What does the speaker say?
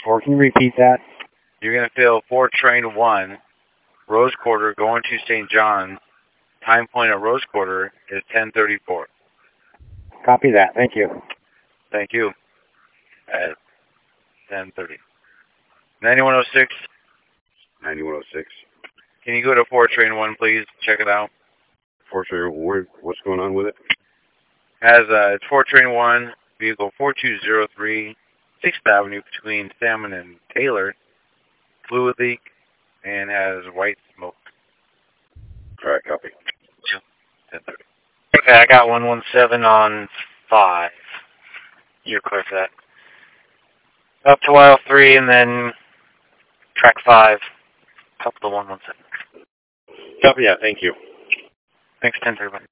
4. Can you repeat that? You're going to fill 4 train 1, Rose Quarter, going to St. John's. Time point at Rose Quarter is 10:34. Copy that. Thank you. Thank you. At 10:30. 9106. 9106. Can you go to 4 train 1, please? Check it out. 4 train 1, what's going on with it? It's 4 train 1, vehicle 4203, 6th Avenue between Salmon and Taylor. Fluid leak and has white smoke. All right, copy. 10:30. Okay, I got 117 on 5. You're clear for that. Up to YL3 and then track 5, couple to 117. Copy, yeah, thank you. Thanks, 10-3.